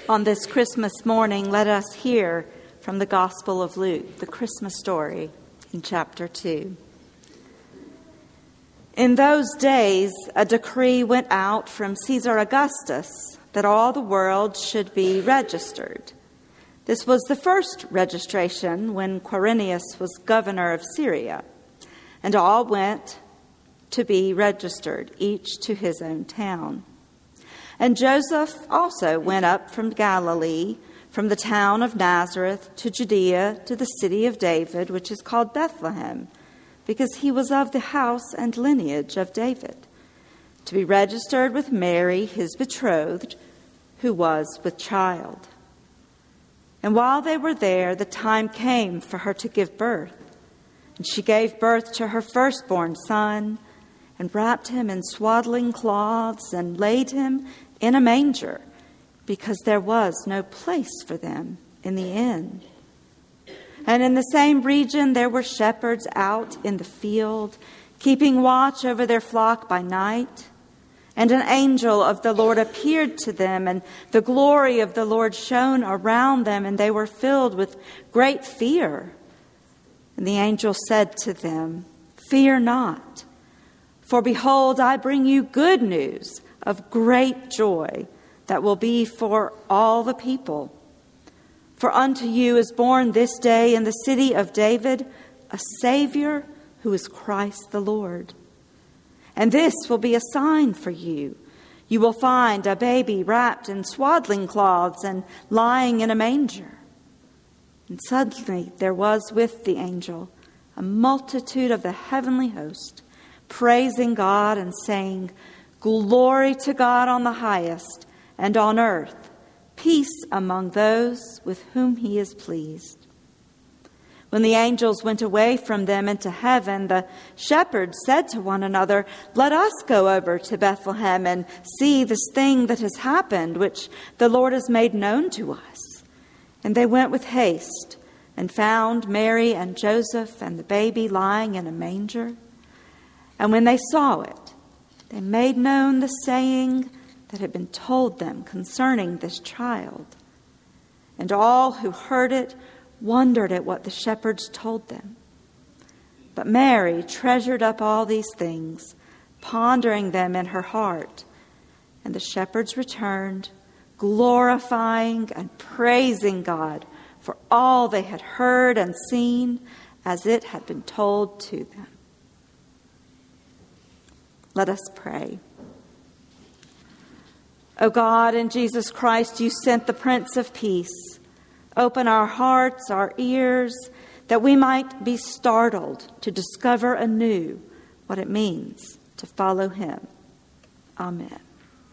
On this Christmas morning, let us hear from the Gospel of Luke, the Christmas story in chapter 2. In those days, a decree went out from Caesar Augustus that all the world should be registered. This was the first registration when Quirinius was governor of Syria, and all went to be registered, each to his own town. And Joseph also went up from Galilee, from the town of Nazareth to Judea, to the city of David, which is called Bethlehem, because he was of the house and lineage of David, to be registered with Mary, his betrothed, who was with child. And while they were there, the time came for her to give birth. And she gave birth to her firstborn son, and wrapped him in swaddling cloths, and laid him in a manger, because there was no place for them in the inn. And in the same region there were shepherds out in the field, keeping watch over their flock by night. And an angel of the Lord appeared to them, and the glory of the Lord shone around them, and they were filled with great fear. And the angel said to them, "Fear not, for behold, I bring you good news of great joy that will be for all the people. For unto you is born this day in the city of David a Savior who is Christ the Lord. And this will be a sign for you. You will find a baby wrapped in swaddling cloths and lying in a manger." And suddenly there was with the angel a multitude of the heavenly host, praising God and saying, "Glory to God on the highest, and on earth peace among those with whom he is pleased." When the angels went away from them into heaven, the shepherds said to one another, "Let us go over to Bethlehem and see this thing that has happened, which the Lord has made known to us." And they went with haste and found Mary and Joseph and the baby lying in a manger. And when they saw it, they made known the saying that had been told them concerning this child. And all who heard it wondered at what the shepherds told them. But Mary treasured up all these things, pondering them in her heart. And the shepherds returned, glorifying and praising God for all they had heard and seen as it had been told to them. Let us pray. O God, in Jesus Christ, you sent the Prince of Peace. Open our hearts, our ears, that we might be startled to discover anew what it means to follow him. Amen.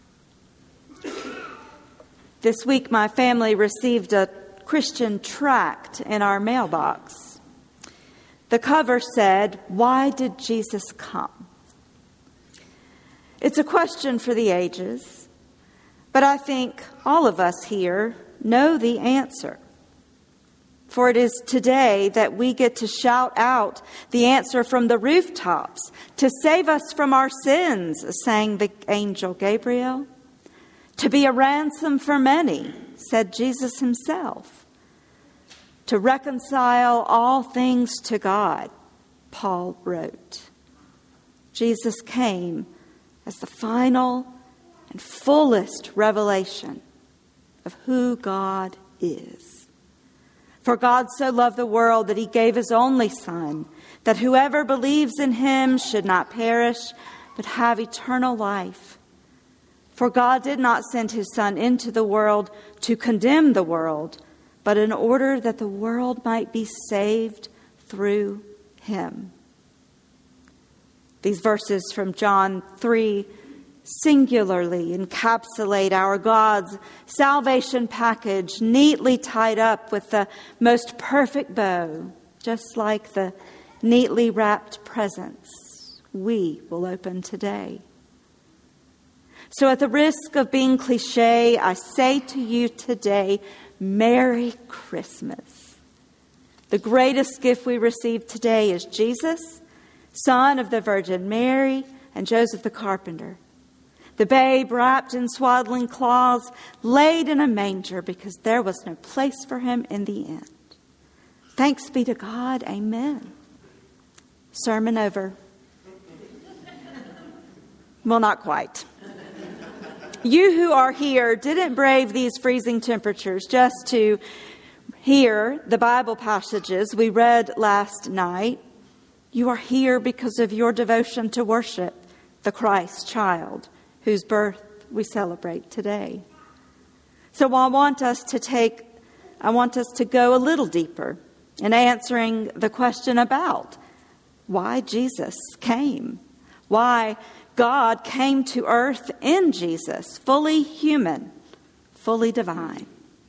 This week, my family received a Christian tract in our mailbox. The cover said, "Why did Jesus come?" It's a question for the ages, but I think all of us here know the answer. For it is today that we get to shout out the answer from the rooftops. "To save us from our sins," sang the angel Gabriel. "To be a ransom for many," said Jesus himself. "To reconcile all things to God," Paul wrote. Jesus came as the final and fullest revelation of who God is. For God so loved the world that he gave his only Son, that whoever believes in him should not perish, but have eternal life. For God did not send his Son into the world to condemn the world, but in order that the world might be saved through him. These verses from John 3 singularly encapsulate our God's salvation package, neatly tied up with the most perfect bow, just like the neatly wrapped presents we will open today. So at the risk of being cliche, I say to you today, Merry Christmas. The greatest gift we receive today is Jesus, son of the Virgin Mary and Joseph the carpenter. The babe wrapped in swaddling cloths, laid in a manger because there was no place for him in the inn. Thanks be to God. Amen. Sermon over. Well, not quite. You who are here didn't brave these freezing temperatures just to hear the Bible passages we read last night. You are here because of your devotion to worship the Christ child whose birth we celebrate today. So I want us to go a little deeper in answering the question about why Jesus came, why God came to earth in Jesus, fully human, fully divine.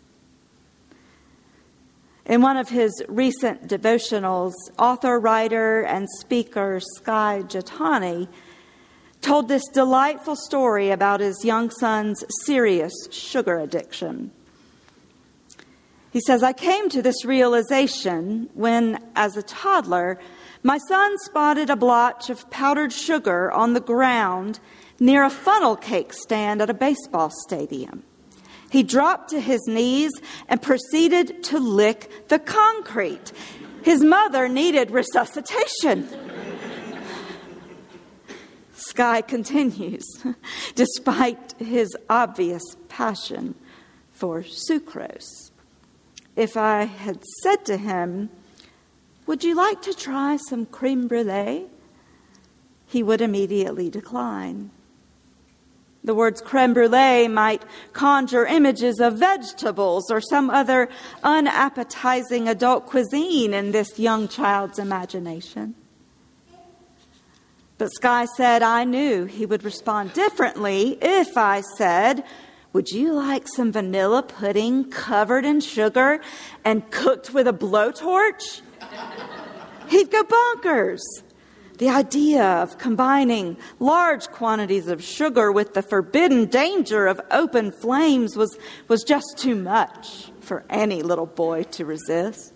In one of his recent devotionals, author, writer, and speaker Skye Jethani told this delightful story about his young son's serious sugar addiction. He says, I came to this realization when, as a toddler, my son spotted a blotch of powdered sugar on the ground near a funnel cake stand at a baseball stadium. He dropped to his knees and proceeded to lick the concrete. His mother needed resuscitation. Skye continues, despite his obvious passion for sucrose. If I had said to him, would you like to try some creme brulee? He would immediately decline. The words creme brulee might conjure images of vegetables or some other unappetizing adult cuisine in this young child's imagination. But Skye said, I knew he would respond differently if I said, would you like some vanilla pudding covered in sugar and cooked with a blowtorch? He'd go bonkers. The idea of combining large quantities of sugar with the forbidden danger of open flames was just too much for any little boy to resist.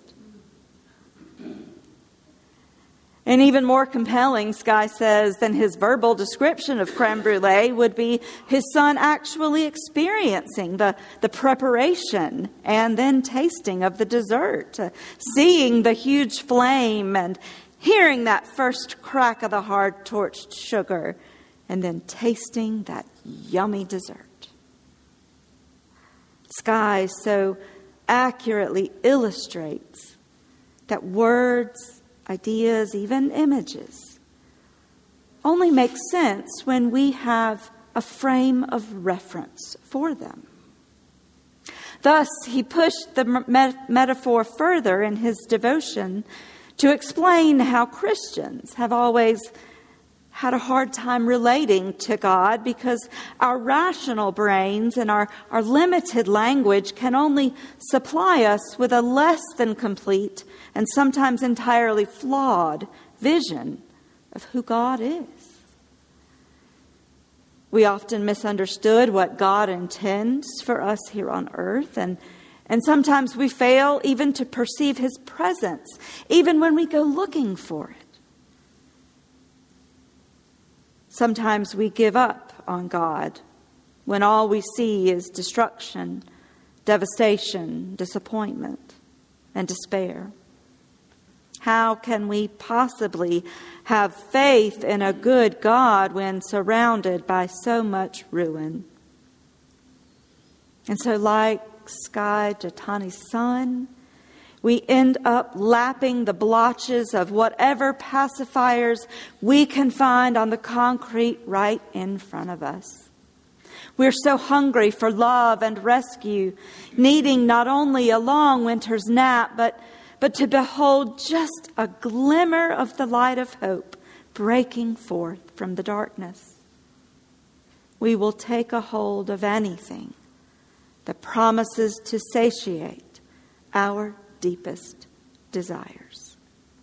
And even more compelling, Skye says, than his verbal description of creme brulee would be his son actually experiencing the preparation and then tasting of the dessert, seeing the huge flame and hearing that first crack of the hard torched sugar, and then tasting that yummy dessert. Skye so accurately illustrates that words, ideas, even images, only make sense when we have a frame of reference for them. Thus, he pushed the metaphor further in his devotion to explain how Christians have always had a hard time relating to God because our rational brains and our limited language can only supply us with a less than complete and sometimes entirely flawed vision of who God is. We often misunderstood what God intends for us here on earth, and sometimes we fail even to perceive his presence, even when we go looking for it. Sometimes we give up on God when all we see is destruction, devastation, disappointment, and despair. How can we possibly have faith in a good God when surrounded by so much ruin? And so, like Skye Jethani's son, we end up lapping the blotches of whatever pacifiers we can find on the concrete right in front of us. We're so hungry for love and rescue, needing not only a long winter's nap, but to behold just a glimmer of the light of hope breaking forth from the darkness. We will take a hold of anything that promises to satiate our deepest desires.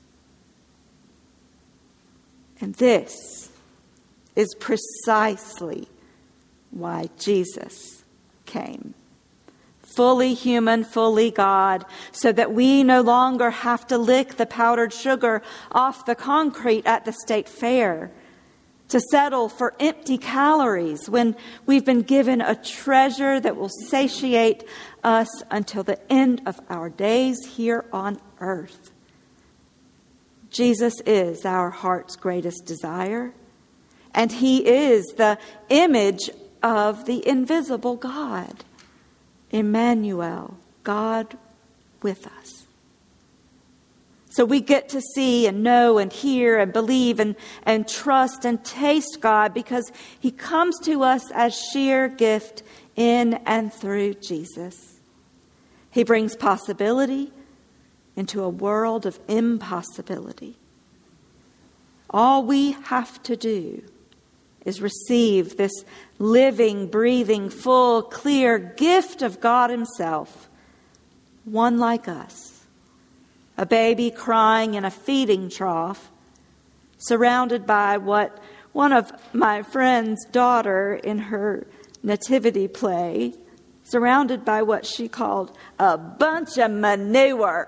And this is precisely why Jesus came. Fully human, fully God, so that we no longer have to lick the powdered sugar off the concrete at the state fair, to settle for empty calories when we've been given a treasure that will satiate us until the end of our days here on earth. Jesus is our heart's greatest desire, and he is the image of the invisible God, Emmanuel, God with us. So we get to see and know and hear and believe and trust and taste God because he comes to us as sheer gift in and through Jesus. He brings possibility into a world of impossibility. All we have to do is receive this living, breathing, full, clear gift of God himself, one like us. A baby crying in a feeding trough, surrounded by what one of my friend's daughter in her nativity play, surrounded by what she called a bunch of manure.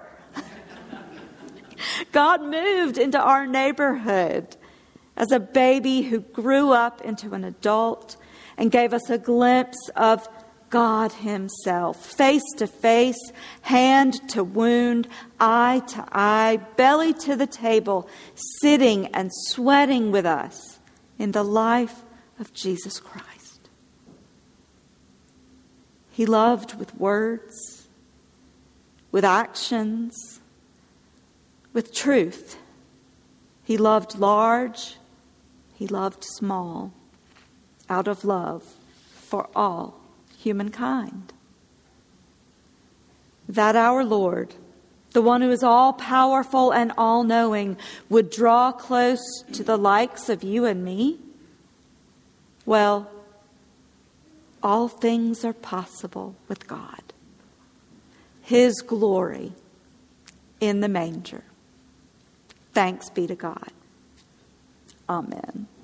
God moved into our neighborhood as a baby who grew up into an adult and gave us a glimpse of God himself, face to face, hand to wound, eye to eye, belly to the table, sitting and sweating with us in the life of Jesus Christ. He loved with words, with actions, with truth. He loved large, he loved small, out of love for all humankind. That our Lord, the one who is all-powerful and all-knowing, would draw close to the likes of you and me? Well, all things are possible with God. His glory in the manger. Thanks be to God. Amen.